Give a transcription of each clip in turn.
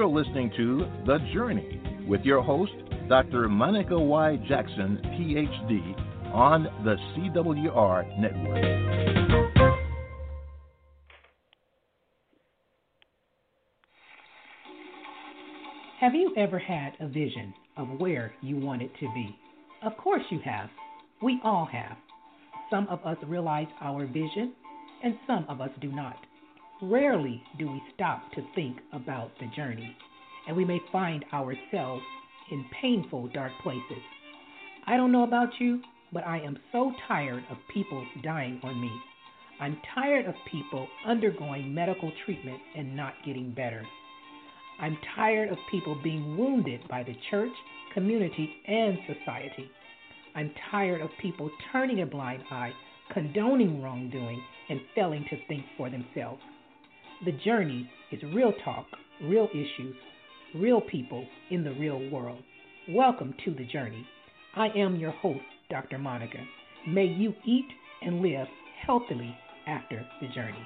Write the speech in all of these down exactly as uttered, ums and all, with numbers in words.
listening to The Journey with your host, Doctor Monica Y. Jackson, P H D, on the C W R Network. Have you ever had a vision of where you wanted to be? Of course you have. We all have. Some of us realize our vision, and some of us do not. Rarely do we stop to think about the journey, and we may find ourselves in painful, dark places. I don't know about you, but I am so tired of people dying on me. I'm tired of people undergoing medical treatment and not getting better. I'm tired of people being wounded by the church, community, and society. I'm tired of people turning a blind eye, condoning wrongdoing, and failing to think for themselves. The journey is real talk, real issues, real people in the real world. Welcome to The Journey. I am your host, Doctor Monica. May you eat and live healthily after the journey.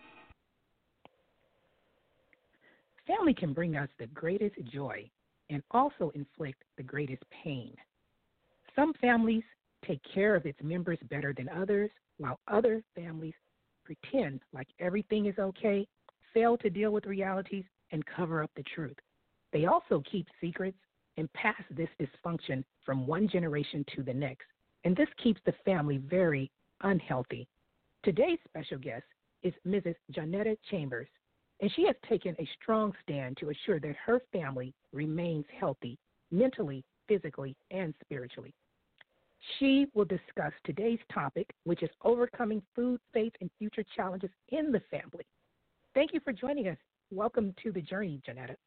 Family can bring us the greatest joy and also inflict the greatest pain. Some families take care of its members better than others, while other families pretend like everything is okay, fail to deal with realities, and cover up the truth. They also keep secrets and pass this dysfunction from one generation to the next, and this keeps the family very unhealthy. Today's special guest is Missus Jonetta Chambers, and she has taken a strong stand to assure that her family remains healthy mentally, physically, and spiritually. She will discuss today's topic, which is overcoming food, faith, and future challenges in the family. Thank you for joining us. Welcome to The Journey, Jonetta.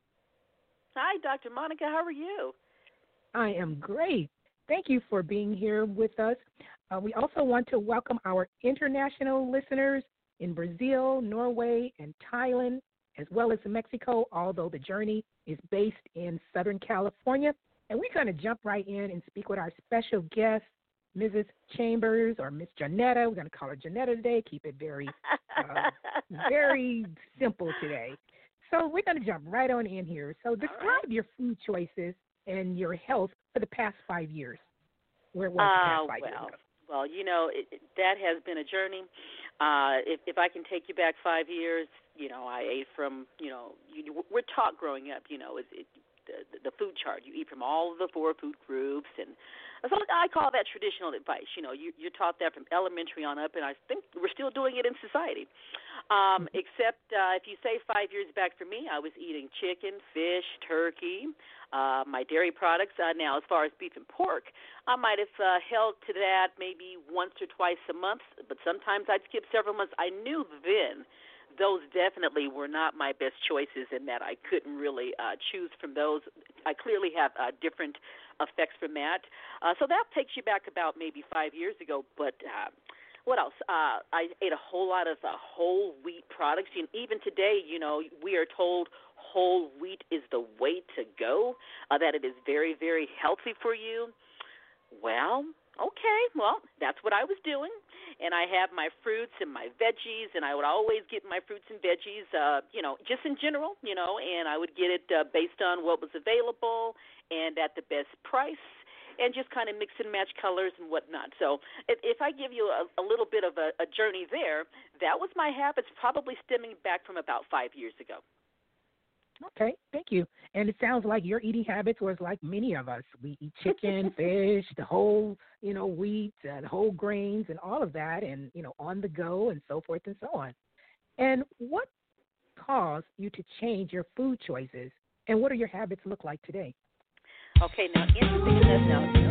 Hi, Doctor Monica. How are you? I am great. Thank you for being here with us. Uh, we also want to welcome our international listeners in Brazil, Norway, and Thailand, as well as Mexico, although The Journey is based in Southern California. And we're going to jump right in and speak with our special guest, Missus Chambers, or Miss Jonetta. We're going to call her Jonetta today, keep it very, uh, very simple today. So we're going to jump right on in here. So describe right. your food choices and your health for the past five years. Where was the past uh, five well, years? Well, you know, it, it, that has been a journey. Uh, if, if I can take you back five years, you know, I ate from, you know, you, we're taught growing up, you know, it, it, the, the food chart. You eat from all of the four food groups, and so I call that traditional advice. You know, you, you're taught that from elementary on up, and I think we're still doing it in society. Um, except uh, if you say five years back for me, I was eating chicken, fish, turkey, uh, my dairy products. Uh, now, as far as beef and pork, I might have uh, held to that maybe once or twice a month, but sometimes I'd skip several months. I knew then those definitely were not my best choices, in that I couldn't really uh, choose from those. I clearly have uh, different effects from that. Uh, so that takes you back about maybe five years ago. But uh, what else? Uh, I ate a whole lot of uh, whole wheat products. And even today, you know, we are told whole wheat is the way to go, uh, that it is very, very healthy for you. Well, okay, well, that's what I was doing. And I have my fruits and my veggies, and I would always get my fruits and veggies, uh, you know, just in general, you know, and I would get it uh, based on what was available and at the best price, and just kind of mix and match colors and whatnot. So if, if I give you a, a little bit of a, a journey there, that was my habits probably stemming back from about five years ago. Okay, thank you. And it sounds like your eating habits was like many of us. We eat chicken, fish, the whole, you know, wheat, and whole grains, and all of that, and, you know, on the go and so forth and so on. And what caused you to change your food choices, and what do your habits look like today? Okay, now, interesting enough now.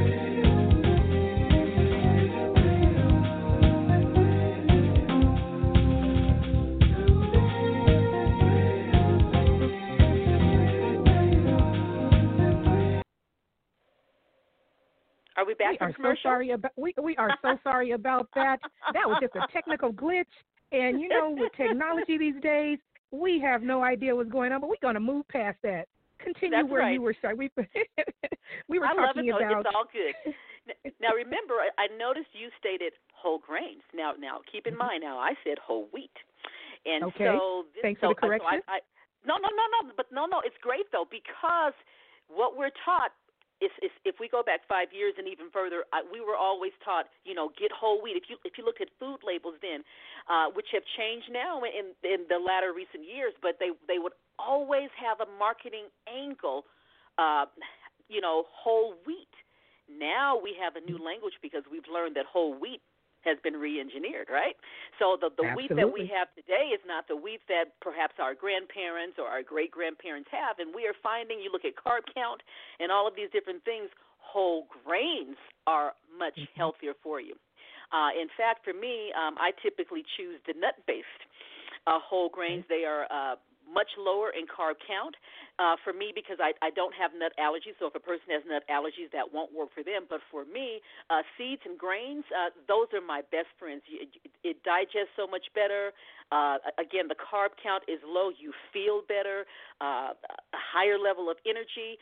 Are we back we from are commercial? so sorry about we we are so sorry about that. That was just a technical glitch. And you know, with technology these days, we have no idea what's going on. But we're going to move past that. Continue That's where right. you were. Sorry, we we were I talking love it, about. It's all good. Now remember, I noticed you stated whole grains. Now, now keep in mind. Now I said whole wheat, and okay. so this, Thanks so, for the correction. So I, I, No, no, no, no. But no, no. It's great though because what we're taught is, is if we go back five years and even further, I, we were always taught, you know, get whole wheat. If you if you looked at food labels then, uh, which have changed now in in the latter recent years, but they they would always have a marketing angle, uh, you know, whole wheat. Now we have a new language because we've learned that whole wheat has been re-engineered, right? So the, the wheat that we have today is not the wheat that perhaps our grandparents or our great-grandparents have, and we are finding, you look at carb count and all of these different things, whole grains are much mm-hmm. healthier for you. Uh, in fact, for me, um, I typically choose the nut-based uh, whole grains. They are uh, much lower in carb count uh, for me because I, I don't have nut allergies. So if a person has nut allergies, that won't work for them. But for me, uh, seeds and grains, uh, those are my best friends. It, it digests so much better. Uh, again, the carb count is low. You feel better, uh, a higher level of energy.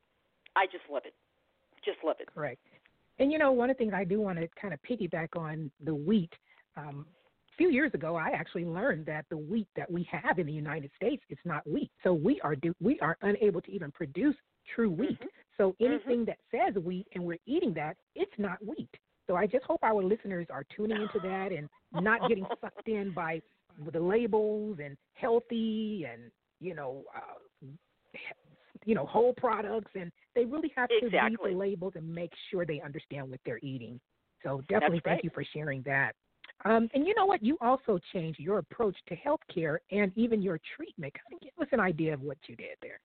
I just love it. Just love it. Correct. And, you know, one of the things I do want to kind of piggyback on the wheat, um, few years ago, I actually learned that the wheat that we have in the United States is not wheat. So we are do, we are unable to even produce true wheat. Mm-hmm. So anything mm-hmm. that says wheat and we're eating that, it's not wheat. So I just hope our listeners are tuning into that and not getting sucked in by the labels and healthy and, you know, uh, you know, whole products. And they really have to exactly. read the labels and make sure they understand what they're eating. So definitely That's thank right. you for sharing that. Um, and you know what? You also changed your approach to healthcare and even your treatment. Kind of give us an idea of what you did there.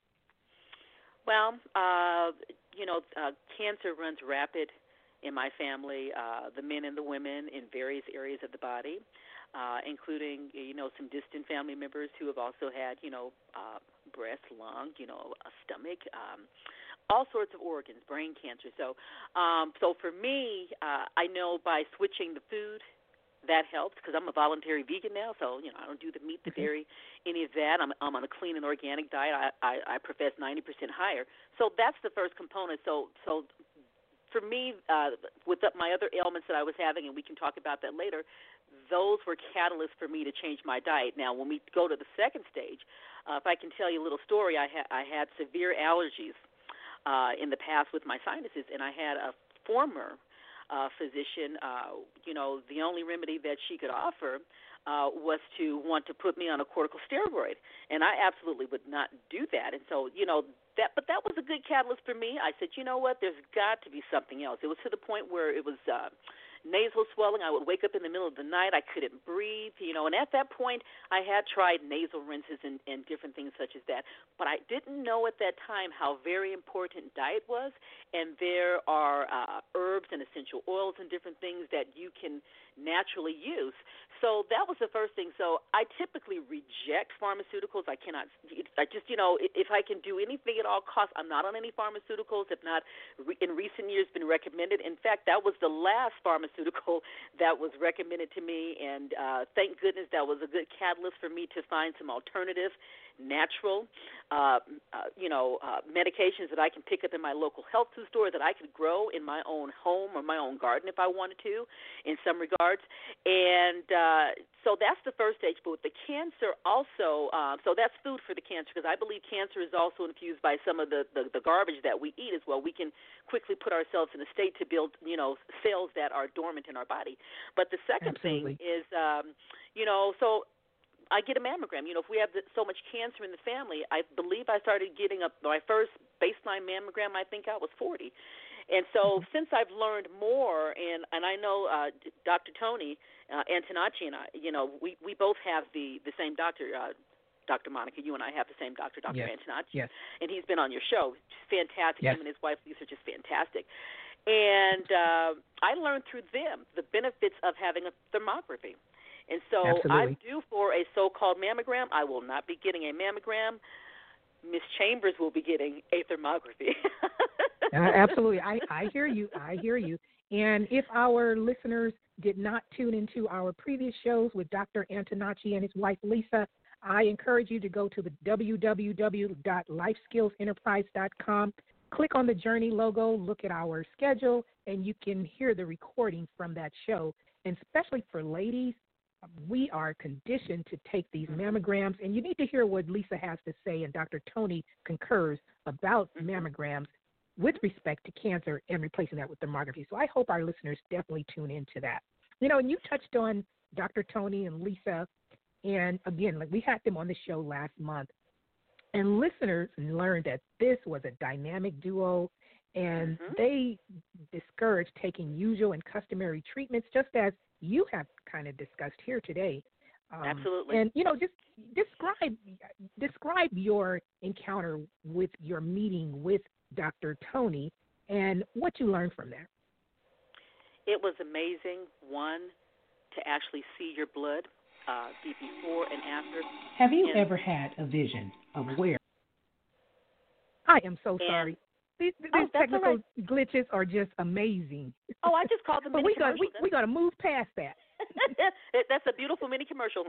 Well, uh, you know, uh, cancer runs rapid in my family, uh, the men and the women in various areas of the body, uh, including, you know, some distant family members who have also had, you know, uh, breast, lung, you know, a stomach, um, all sorts of organs, brain cancer. So, um, so for me, uh, I know by switching the food, that helps because I'm a voluntary vegan now, so you know I don't do the meat, the okay. dairy, any of that. I'm I'm on a clean and organic diet. I, I, I profess ninety percent higher. So that's the first component. So so for me, uh, with the, my other ailments that I was having, and we can talk about that later, those were catalysts for me to change my diet. Now, when we go to the second stage, uh, if I can tell you a little story, I had I had severe allergies uh, in the past with my sinuses, and I had a former Uh, physician, uh, you know, the only remedy that she could offer uh, was to want to put me on a corticosteroid, and I absolutely would not do that. And so, you know, that, but that was a good catalyst for me. I said, you know what, there's got to be something else. It was to the point where it was uh, nasal swelling. I would wake up in the middle of the night. I couldn't breathe, you know, and at that point I had tried nasal rinses and, and different things such as that, but I didn't know at that time how very important diet was, and there are uh, herbs and essential oils and different things that you can naturally use. So that was the first thing. So I typically reject pharmaceuticals. I cannot, I just, you know, if I can do anything at all costs, I'm not on any pharmaceuticals, if not in recent years been recommended. In fact, that was the last pharmaceutical that was recommended to me, and uh, thank goodness that was a good catalyst for me to find some alternative, natural, uh, uh, you know, uh, medications that I can pick up in my local health food store that I could grow in my own home or my own garden if I wanted to, in some regards. And uh, so that's the first stage. But with the cancer also, uh, so that's food for the cancer, because I believe cancer is also infused by some of the, the, the garbage that we eat as well. We can quickly put ourselves in a state to build, you know, cells that are dormant in our body. But the second Absolutely. thing is, um, you know, so I get a mammogram. You know, if we have the, so much cancer in the family, I believe I started getting a, my first baseline mammogram, I think I was forty. And so mm-hmm. since I've learned more, and, and I know uh, Doctor Tony uh, Antonacci and I, you know, we, we both have the, the same doctor, uh, Doctor Monica. You and I have the same doctor, Doctor Yes. Antonacci. Yes. And he's been on your show. Fantastic. Yes. Him and his wife, Lisa, are just fantastic. And uh, I learned through them the benefits of having a thermography. And so Absolutely. I'm due for a so-called mammogram. I will not be getting a mammogram. Miss Chambers will be getting a thermography. uh, absolutely. I, I hear you. I hear you. And if our listeners did not tune into our previous shows with Doctor Antonacci and his wife, Lisa, I encourage you to go to the w w w dot life skills enterprise dot com. Click on the Journey logo, look at our schedule, and you can hear the recording from that show. And especially for ladies, we are conditioned to take these mammograms, and you need to hear what Lisa has to say, and Doctor Tony concurs about mammograms with respect to cancer and replacing that with thermography. So I hope our listeners definitely tune into that. You know, and you touched on Doctor Tony and Lisa, and again, like we had them on the show last month, and listeners learned that this was a dynamic duo, and mm-hmm. they discouraged taking usual and customary treatments, just as you have kind of discussed here today. Um, Absolutely. And, you know, just describe describe your encounter with your meeting with Doctor Tony and what you learned from that. It was amazing, one, to actually see your blood, uh, the before and after. Have you and, ever had a vision of where? I am so sorry. These, these oh, technical right. glitches are just amazing. Oh, I just called them mini we got, commercials. We, we got to move past that. That's a beautiful mini commercial.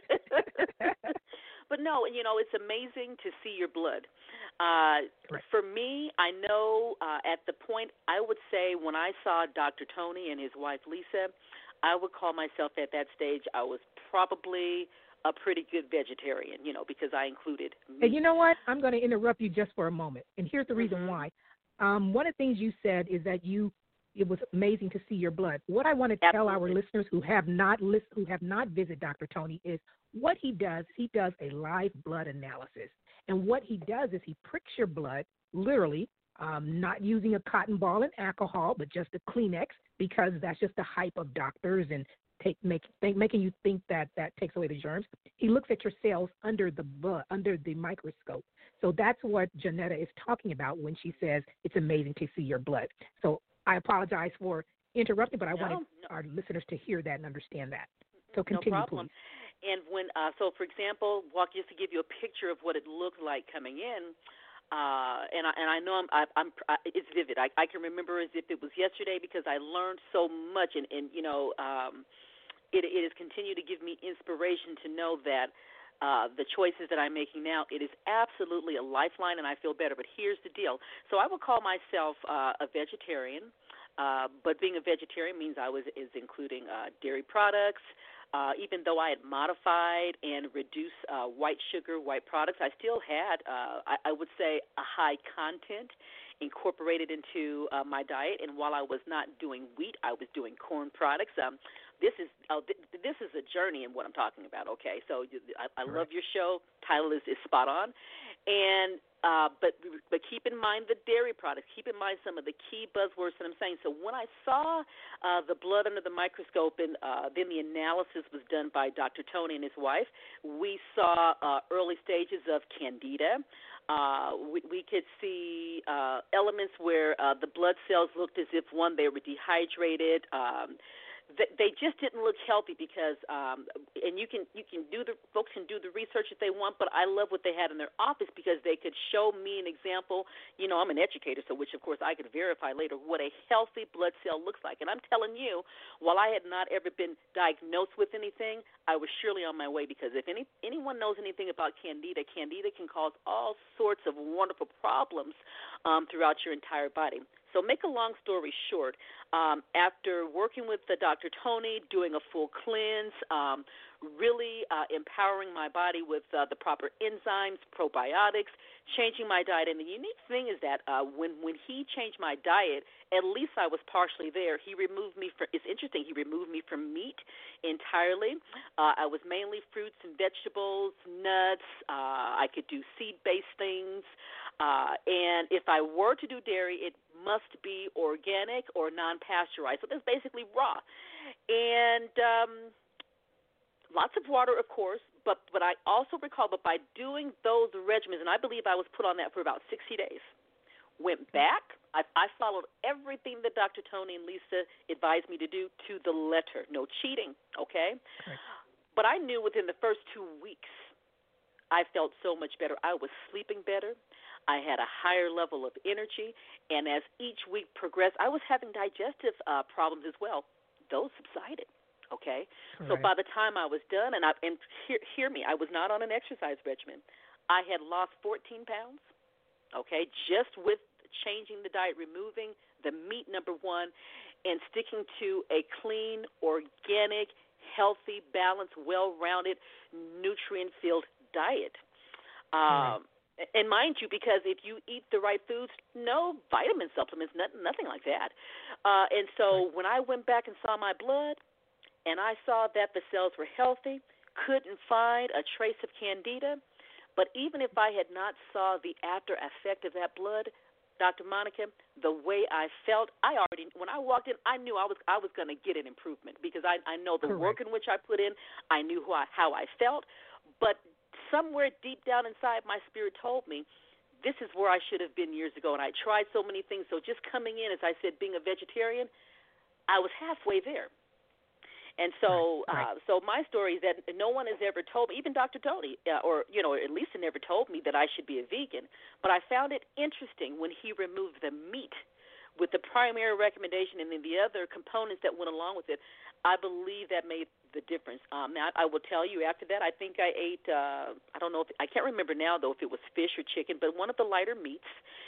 But no, you know, it's amazing to see your blood. Uh, right. For me, I know uh, at the point, I would say when I saw Doctor Tony and his wife Lisa, I would call myself at that stage, I was probably a pretty good vegetarian, you know, because I included meat. And you know what? I'm going to interrupt you just for a moment. And here's the reason mm-hmm. why. Um, one of the things you said is that you it was amazing to see your blood. What I want to Absolutely. tell our listeners who have not list, who have not visited Doctor Tony is what he does. He does a live blood analysis. And what he does is he pricks your blood, literally, um, not using a cotton ball and alcohol, but just a Kleenex, because that's just the hype of doctors and take make think, making you think that that takes away the germs. He looks at your cells under the blood, under the microscope. So that's what Janetta is talking about when she says it's amazing to see your blood. So I apologize for interrupting, but I no, wanted no. our listeners to hear that and understand that. So continue, no problem. please. And when, uh, so for example, walk just to give you a picture of what it looked like coming in. Uh, and I and I know I'm, I, I'm I, it's vivid. I, I can remember as if it was yesterday because I learned so much, and, and you know, um, it it has continued to give me inspiration to know that uh, the choices that I'm making now, it is absolutely a lifeline, and I feel better. But here's the deal. So I would call myself uh, a vegetarian, uh, but being a vegetarian means I was is including uh, dairy products. Uh, even though I had modified and reduced uh, white sugar, white products, I still had, uh, I, I would say, a high content incorporated into uh, my diet. And while I was not doing wheat, I was doing corn products. Um, this is uh, th- this is a journey in what I'm talking about. Okay, so I, I love your show. Title is, is spot on, and uh, but but keep in mind the dairy products. Keep in mind some of the key buzzwords that I'm saying. So when I saw uh, the blood under the microscope, and uh, then the analysis was done by Doctor Tony and his wife, we saw uh, early stages of candida. Uh, we, we could see uh, elements where uh, the blood cells looked as if, one, they were dehydrated. Um, They just didn't look healthy because, um, and you can you can do the folks can do the research if they want, but I love what they had in their office because they could show me an example. You know, I'm an educator, so which of course I could verify later what a healthy blood cell looks like. And I'm telling you, while I had not ever been diagnosed with anything, I was surely on my way because if any anyone knows anything about candida, candida can cause all sorts of wonderful problems um, throughout your entire body. So make a long story short, um, after working with the Doctor Tony, doing a full cleanse, um, really uh, empowering my body with uh, the proper enzymes, probiotics, changing my diet. And the unique thing is that uh, when, when he changed my diet, at least I was partially there. He removed me from, it's interesting, he removed me from meat entirely. Uh, I was mainly fruits and vegetables, nuts. Uh, I could do seed-based things. Uh, and if I were to do dairy, it must be organic or non-pasteurized. So that's basically raw. And um, lots of water, of course, but, but I also recall, but by doing those regimens, and I believe I was put on that for about sixty days, went back, I, I followed everything that Doctor Tony and Lisa advised me to do to the letter. No cheating, okay? okay? But I knew within the first two weeks, I felt so much better. I was sleeping better. I had a higher level of energy, and as each week progressed, I was having digestive uh, problems as well. Those subsided, okay? Right. So by the time I was done, and, I, and hear, hear me, I was not on an exercise regimen. I had lost fourteen pounds, okay, just with changing the diet, removing the meat, number one, and sticking to a clean, organic, healthy, balanced, well-rounded, nutrient-filled diet. Um, right. And mind you, because if you eat the right foods, no vitamin supplements, nothing, nothing like that. Uh, and so right. when I went back and saw my blood, and I saw that the cells were healthy, couldn't find a trace of candida, but even if I had not saw the after effect of that blood, Doctor Monica, the way I felt, I already, when I walked in, I knew I was I was going to get an improvement because I, I know the Correct. work in which I put in. I knew who I, how I felt, but somewhere deep down inside, my spirit told me, this is where I should have been years ago, and I tried so many things. So just coming in, as I said, being a vegetarian, I was halfway there. And so right, right. Uh, so my story is that no one has ever told me, even Doctor Tony, uh, or, you know, at least he never told me that I should be a vegan. But I found it interesting when he removed the meat with the primary recommendation and then the other components that went along with it. I believe that made the difference. Um, now, I will tell you after that, I think I ate, uh, I don't know, if I can't remember now, though, if it was fish or chicken, but one of the lighter meats.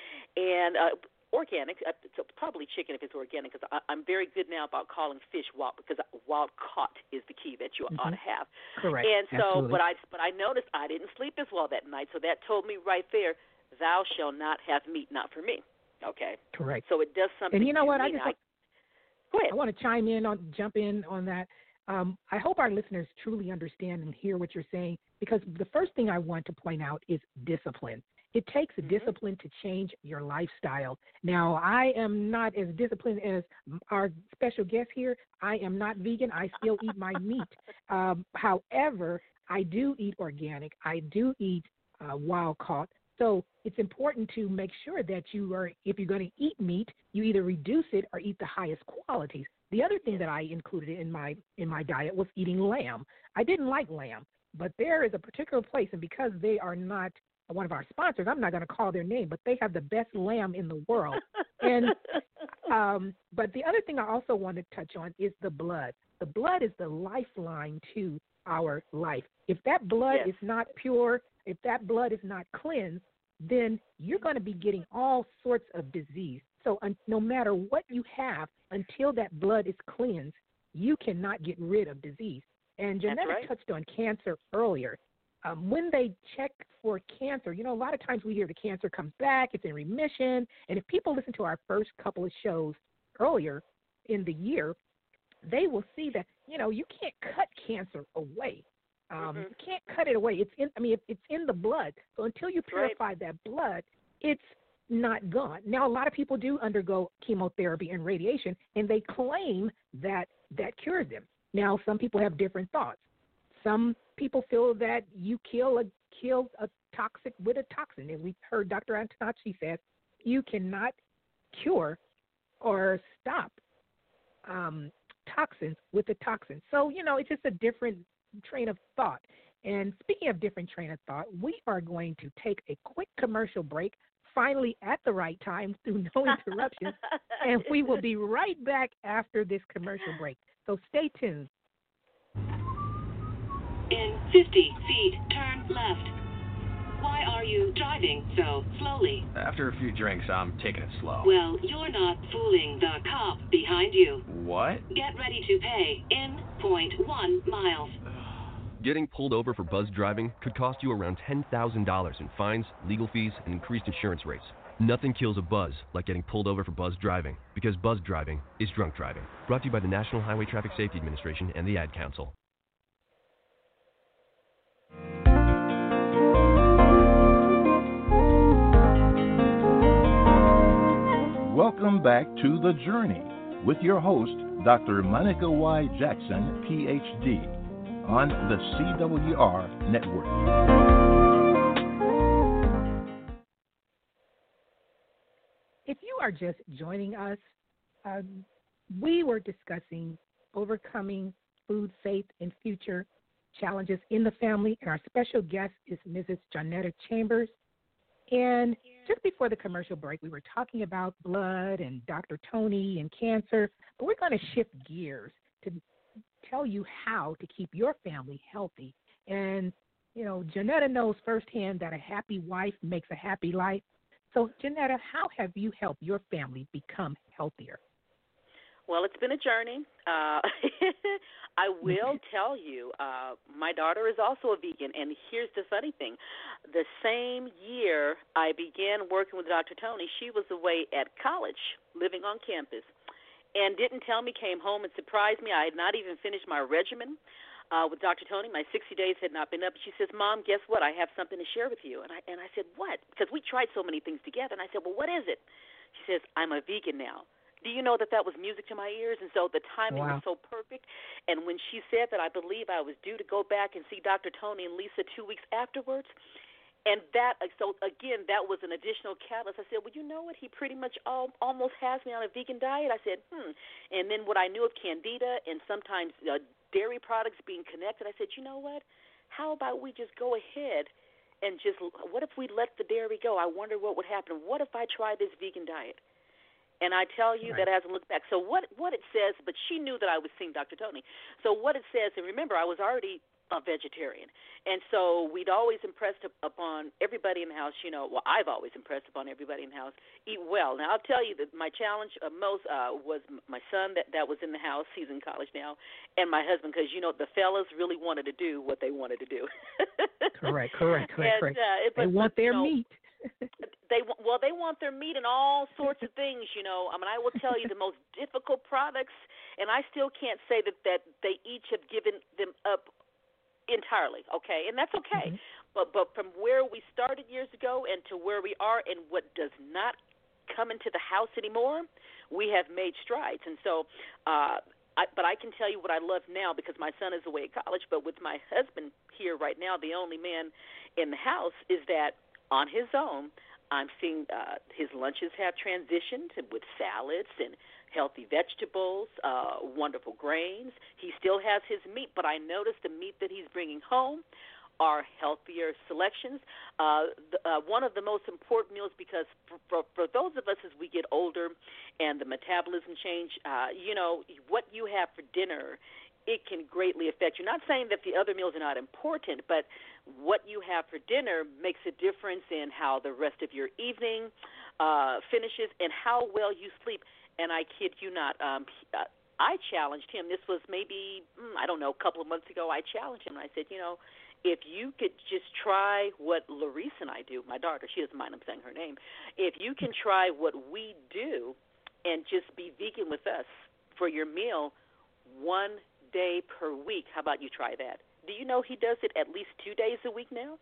And uh, organic, uh, so probably chicken if it's organic, because I'm very good now about calling fish wild, because wild caught is the key that you mm-hmm. ought to have. Correct. And so, Absolutely. but I, but I noticed I didn't sleep as well that night, so that told me right there, thou shalt not have meat, not for me. Okay. Correct. So it does something. And you know to what? me. I just I, go ahead. I want to chime in on, jump in on that. Um, I hope our listeners truly understand and hear what you're saying, because the first thing I want to point out is discipline. It takes a mm-hmm. discipline to change your lifestyle. Now, I am not as disciplined as our special guest here. I am not vegan. I still eat my meat. Um, however, I do eat organic. I do eat uh, wild caught. So it's important to make sure that you are, if you're going to eat meat, you either reduce it or eat the highest qualities. The other thing that I included in my in my diet was eating lamb. I didn't like lamb, but there is a particular place, and because they are not one of our sponsors, I'm not going to call their name, but they have the best lamb in the world. And um, but the other thing I also want to touch on is the blood. The blood is the lifeline to our life. If that blood yes. is not pure, if that blood is not cleansed, then you're going to be getting all sorts of disease. So um, no matter what you have, until that blood is cleansed, you cannot get rid of disease. And Janetta right. touched on cancer earlier. Um, when they check for cancer, you know, a lot of times we hear the cancer comes back, it's in remission. And if people listen to our first couple of shows earlier in the year, they will see that, you know, you can't cut cancer away. Um, mm-hmm. You can't cut it away. It's in, I mean, it's in the blood. So until you purify right. that blood, it's not gone. Now, a lot of people do undergo chemotherapy and radiation, and they claim that that cures them. Now, some people have different thoughts. Some people feel that you kill a kill a toxic with a toxin. And we've heard Doctor Antonacci says you cannot cure or stop um, toxins with a toxin. So, you know, it's just a different train of thought. And speaking of different train of thought, we are going to take a quick commercial break, finally at the right time through no interruptions, and we will be right back after this commercial break. So stay tuned. In fifty feet, turn left. Why are you driving so slowly? After a few drinks, I'm taking it slow. Well, you're not fooling the cop behind you. What? Get ready to pay in point one miles. Getting pulled over for buzz driving could cost you around ten thousand dollars in fines, legal fees, and increased insurance rates. Nothing kills a buzz like getting pulled over for buzz driving, because buzz driving is drunk driving. Brought to you by the National Highway Traffic Safety Administration and the Ad Council. Welcome back to The Journey with your host, Doctor Monica Y. Jackson, P H D, on the C W R Network. If you are just joining us, um, we were discussing overcoming food, faith, and future challenges in the family, and our special guest is Missus Janetta Chambers. And just before the commercial break, we were talking about blood and Doctor Tony and cancer, but we're going to shift gears to tell you how to keep your family healthy. And, you know, Janetta knows firsthand that a happy wife makes a happy life. So, Janetta, how have you helped your family become healthier? Well, it's been a journey. Uh, I will tell you, uh, my daughter is also a vegan, and here's the funny thing. The same year I began working with Doctor Tony, she was away at college, living on campus, and didn't tell me, came home and surprised me. I had not even finished my regimen uh, with Doctor Tony. My sixty days had not been up. She says, Mom, guess what? I have something to share with you. And I, and I said, what? Because we tried so many things together. And I said, well, what is it? She says, I'm a vegan now. Do you know that that was music to my ears? And so the timing wow. was so perfect. And when she said that, I believe I was due to go back and see Doctor Tony and Lisa two weeks afterwards. And that, so again, that was an additional catalyst. I said, well, you know what? He pretty much all, almost has me on a vegan diet. I said, hmm. And then what I knew of Candida and sometimes uh, dairy products being connected, I said, you know what? How about we just go ahead and just, what if we let the dairy go? I wonder what would happen. What if I try this vegan diet? And I tell you right. that hasn't looked back. So what what it says, but she knew that I was seeing Doctor Tony. So what it says, and remember, I was already a vegetarian. And so we'd always impressed upon everybody in the house, you know, well, I've always impressed upon everybody in the house, eat well. Now, I'll tell you that my challenge uh, most uh, was my son that, that was in the house. He's in college now, and my husband, because, you know, the fellas really wanted to do what they wanted to do. correct, correct, correct, and, correct. Uh, it, but, they want but, their you know, meat. They well, they want their meat and all sorts of things, you know. I mean, I will tell you the most difficult products, and I still can't say that, that they each have given them up entirely, okay, and that's okay. Mm-hmm. But but from where we started years ago and to where we are and what does not come into the house anymore, we have made strides. And so, uh, I, but I can tell you what I love now because my son is away at college. But with my husband here right now, the only man in the house, is that on his own, I'm seeing uh, his lunches have transitioned with salads and healthy vegetables, uh, wonderful grains. He still has his meat, but I notice the meat that he's bringing home are healthier selections. Uh, the, uh, one of the most important meals, because for, for, for those of us as we get older and the metabolism change, uh, you know, what you have for dinner, it can greatly affect you. Not saying that the other meals are not important, but what you have for dinner makes a difference in how the rest of your evening uh, finishes and how well you sleep. And I kid you not, um, I challenged him. This was maybe, I don't know, a couple of months ago. I challenged him, and I said, you know, if you could just try what Larissa and I do, my daughter, she doesn't mind I'm saying her name, if you can try what we do and just be vegan with us for your meal one day per week, how about you try that? Do you know he does it at least two days a week now?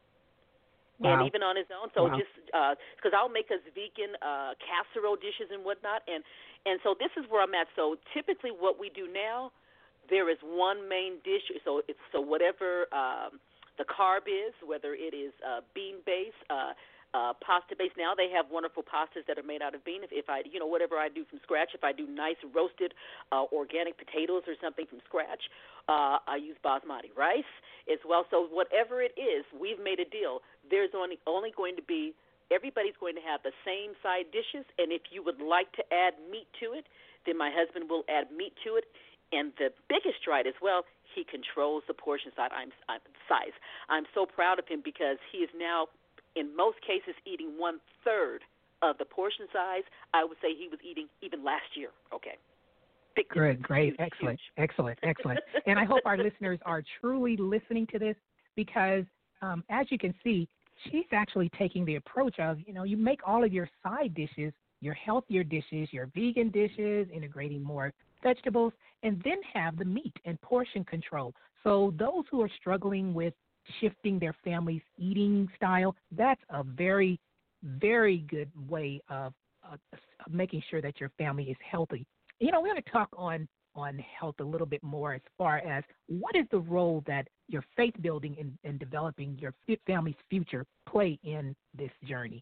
Wow. And even on his own. So wow. just because uh, I'll make us vegan uh, casserole dishes and whatnot. And, and so this is where I'm at. So typically what we do now, there is one main dish. So it's so whatever um, the carb is, whether it is uh, bean-based, uh, uh, pasta-based. Now they have wonderful pastas that are made out of bean. If, if I, you know, whatever I do from scratch, if I do nice roasted uh, organic potatoes or something from scratch, uh, I use basmati rice as well. So whatever it is, we've made a deal. There's only only going to be, everybody's going to have the same side dishes, and if you would like to add meat to it, then my husband will add meat to it. And the biggest stride as well, he controls the portion size. I'm, I'm, size. I'm so proud of him because he is now, in most cases, eating one-third of the portion size. I would say he was eating even last year. Okay. Big Good, great, huge, excellent, huge. excellent, excellent. And I hope our listeners are truly listening to this because, um, as you can see, she's actually taking the approach of, you know, you make all of your side dishes, your healthier dishes, your vegan dishes, integrating more vegetables, and then have the meat and portion control. So those who are struggling with shifting their family's eating style, that's a very, very good way of, uh, of making sure that your family is healthy. You know, we're going to talk on, on health a little bit more as far as what is the role that your faith building and, and developing your family's future play in this journey?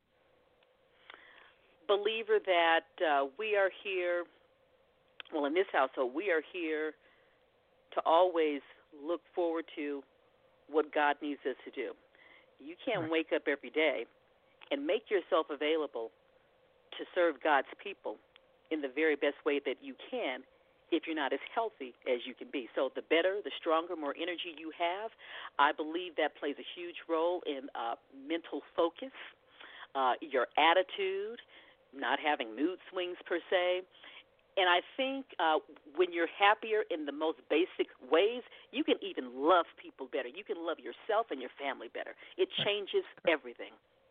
Believer that uh, we are here, well, in this household, we are here to always look forward to what God needs us to do. You can't right. wake up every day and make yourself available to serve God's people in the very best way that you can if you're not as healthy as you can be. So the better, the stronger, more energy you have, I believe that plays a huge role in uh, mental focus, uh, your attitude, not having mood swings per se. And I think uh, when you're happier in the most basic ways, you can even love people better. You can love yourself and your family better. It changes everything.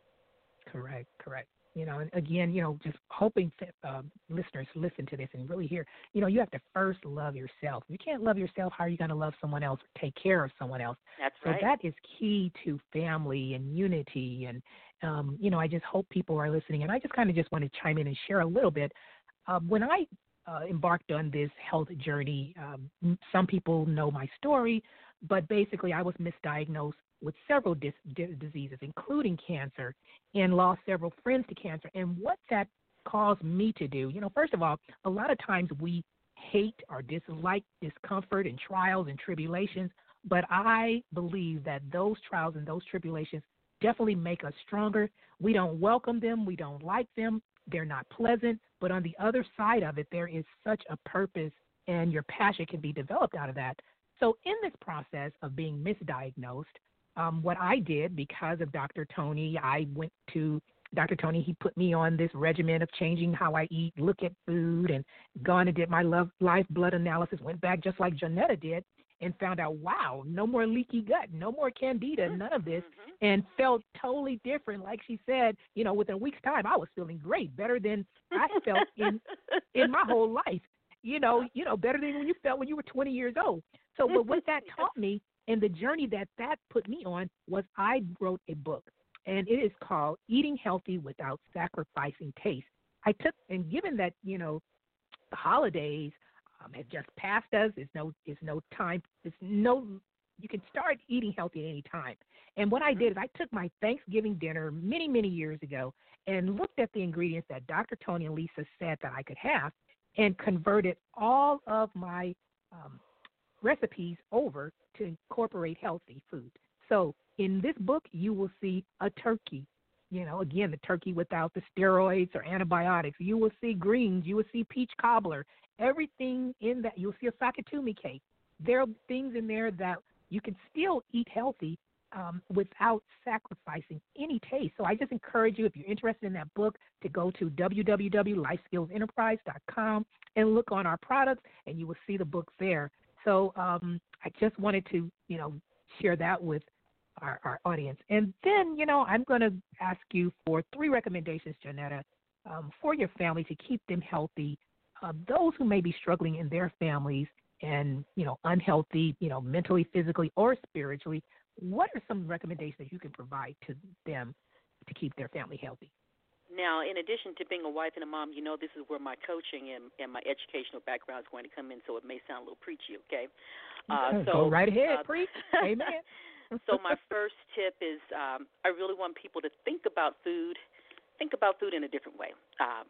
Correct, correct. You know, and again, you know, just hoping that, uh, listeners listen to this and really hear, you know, you have to first love yourself. If you can't love yourself, how are you going to love someone else or take care of someone else? That's so right. So that is key to family and unity. And, um, you know, I just hope people are listening. And I just kind of just want to chime in and share a little bit. Uh, when I uh, embarked on this health journey, um, some people know my story, but basically I was misdiagnosed with several dis- di- diseases, including cancer, and lost several friends to cancer. And what that caused me to do, you know, first of all, a lot of times we hate or dislike discomfort and trials and tribulations, but I believe that those trials and those tribulations definitely make us stronger. We don't welcome them. We don't like them. They're not pleasant. But on the other side of it, there is such a purpose, and your passion can be developed out of that. So in this process of being misdiagnosed, Um, what I did, because of Doctor Tony, I went to Doctor Tony. He put me on this regimen of changing how I eat, look at food, and gone and did my love, life blood analysis, went back just like Janetta did, and found out, wow, no more leaky gut, no more candida, none of this, mm-hmm. and felt totally different. Like she said, you know, within a week's time, I was feeling great, better than I felt in in my whole life. You know, you know, better than when you felt when you were twenty years old. So, but what that taught me, and the journey that that put me on, was I wrote a book, and it is called Eating Healthy Without Sacrificing Taste. I took, and given that, you know, the holidays um, have just passed us, it's no, it's no time, it's no, you can start eating healthy at any time. And what I did is I took my Thanksgiving dinner many, many years ago and looked at the ingredients that Doctor Tony and Lisa said that I could have, and converted all of my um, recipes over to incorporate healthy food. So in this book, you will see a turkey, you know, again, the turkey without the steroids or antibiotics. You will see greens. You will see peach cobbler. Everything in that. You'll see a sakatumi cake. There are things in there that you can still eat healthy um, without sacrificing any taste. So I just encourage you, if you're interested in that book, to go to w w w dot life skills enterprise dot com and look on our products, and you will see the book there. So um, I just wanted to, you know, share that with our, our audience. And then, you know, I'm going to ask you for three recommendations, Janetta, um, for your family to keep them healthy. Uh, those who may be struggling in their families and, you know, unhealthy, you know, mentally, physically, or spiritually, what are some recommendations that you can provide to them to keep their family healthy? Now, in addition to being a wife and a mom, you know this is where my coaching and, and my educational background is going to come in, so it may sound a little preachy, okay? Uh, so, Go right ahead, uh, preach. Amen. So my first tip is um, I really want people to think about food, think about food in a different way. Um,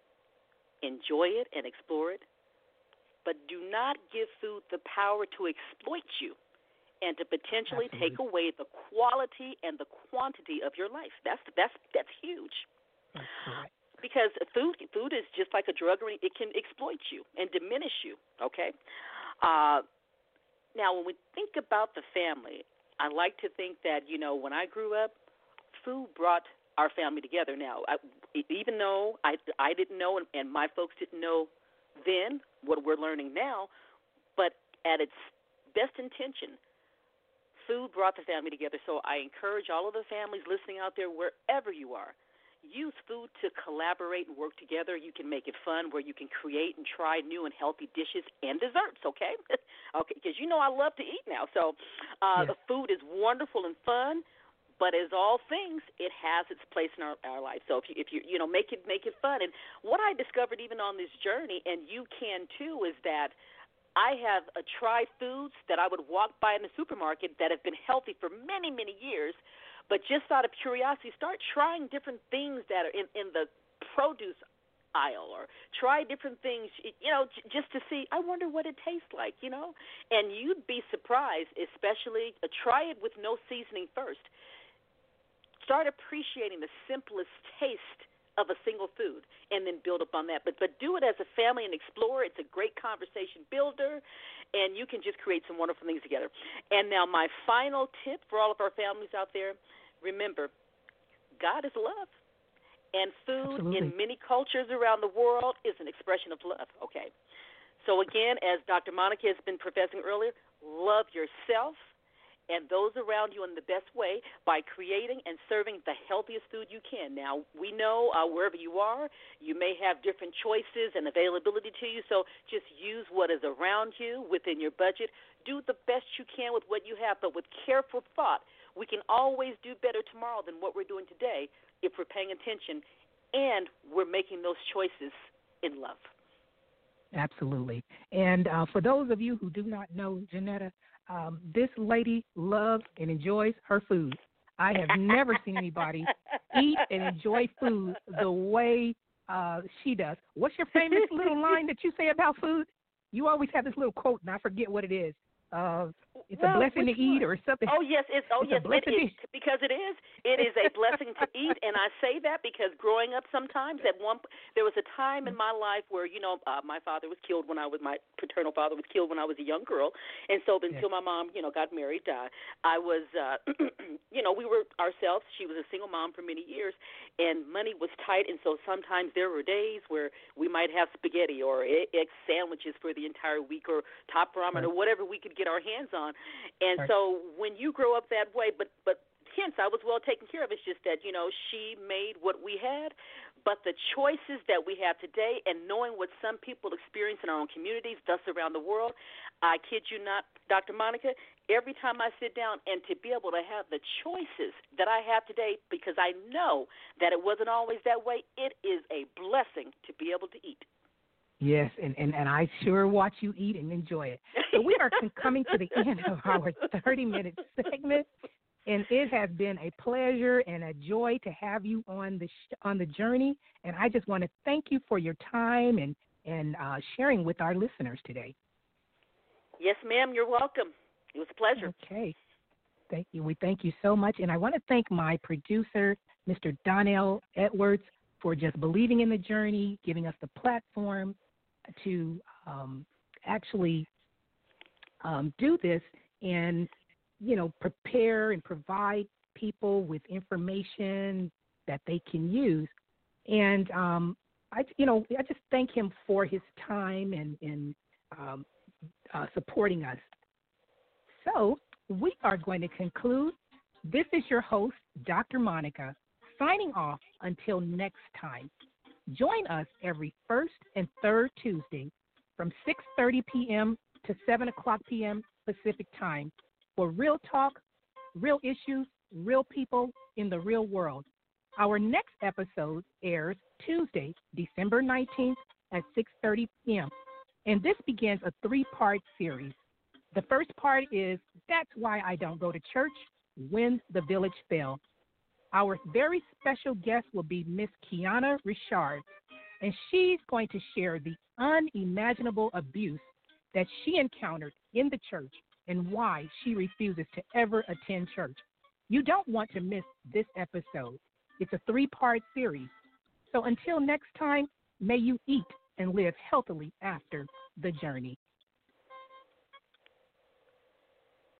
enjoy it and explore it, but do not give food the power to exploit you and to potentially Absolutely. take away the quality and the quantity of your life. That's that's that's huge. That's correct. Because food food is just like a drug, or it can exploit you and diminish you, okay? Uh, now, when we think about the family, I like to think that, you know, when I grew up, food brought our family together. Now, I, even though I, I didn't know and, and my folks didn't know then what we're learning now, but at its best intention, food brought the family together. So I encourage all of the families listening out there, wherever you are, use food to collaborate and work together. You can make it fun, where you can create and try new and healthy dishes and desserts, okay? Okay, because you know I love to eat now. So uh, yes. the food is wonderful and fun, but as all things, it has its place in our, our life. So if you, if you, you know, make it make it fun. And what I discovered even on this journey, and you can too, is that I have uh, tried foods that I would walk by in the supermarket that have been healthy for many, many years, but just out of curiosity, start trying different things that are in, in the produce aisle, or try different things, you know, j- just to see, I wonder what it tastes like, you know. And you'd be surprised, especially, uh, try it with no seasoning first. Start appreciating the simplest taste of a single food, and then build upon that. But but do it as a family and explore. It's a great conversation builder, and you can just create some wonderful things together. And now my final tip for all of our families out there, remember, God is love. And food Absolutely. in many cultures around the world is an expression of love, okay? So again, as Doctor Monica has been professing earlier, love yourself and those around you in the best way by creating and serving the healthiest food you can. Now, we know uh, wherever you are, you may have different choices and availability to you, so just use what is around you within your budget. Do the best you can with what you have, but with careful thought. We can always do better tomorrow than what we're doing today if we're paying attention and we're making those choices in love. Absolutely. And uh, for those of you who do not know Janetta, um, this lady loves and enjoys her food. I have never seen anybody eat and enjoy food the way uh, she does. What's your famous little line that you say about food? You always have this little quote, and I forget what it is. Uh, it's well, a blessing to eat one? or something. Oh, yes. It's, oh, it's yes, it is. To... Because it is. It is a blessing to eat, and I say that because growing up sometimes, at one, there was a time in my life where, you know, uh, my father was killed when I was, my paternal father was killed when I was a young girl, and so until yes. my mom, you know, got married, uh, I was, uh, you know, we were ourselves. She was a single mom for many years, and money was tight, and so sometimes there were days where we might have spaghetti or egg sandwiches for the entire week or top ramen right. or whatever we could get our hands on. And right. so when you grow up that way, but but hence I was well taken care of. It's just that, you know, she made what we had, but the choices that we have today and knowing what some people experience in our own communities, thus around the world, I kid you not, Doctor Monica, every time I sit down and to be able to have the choices that I have today, because I know that it wasn't always that way, it is a blessing to be able to eat. Yes, and, and, and I sure watch you eat and enjoy it. So we are coming to the end of our thirty-minute segment, and it has been a pleasure and a joy to have you on the sh- on the journey. And I just want to thank you for your time and and uh, sharing with our listeners today. Yes, ma'am. You're welcome. It was a pleasure. Okay. Thank you. We thank you so much. And I want to thank my producer, Mister Donnell Edwards, for just believing in the journey, giving us the platform to um, actually um, do this and, you know, prepare and provide people with information that they can use. And, um, I, you know, I just thank him for his time and, and um, uh, supporting us. So we are going to conclude. This is your host, Doctor Monica, signing off until next time. Join us every first and third Tuesday from six thirty p.m. to seven o'clock p.m. Pacific time for real talk, real issues, real people in the real world. Our next episode airs Tuesday, December nineteenth at six thirty p.m. And this begins a three-part series. The first part is That's Why I Don't Go to Church, When the Village Fell. Our very special guest will be Miss Kiana Richard, and she's going to share the unimaginable abuse that she encountered in the church and why she refuses to ever attend church. You don't want to miss this episode. It's a three-part series. So until next time, may you eat and live healthily after the journey.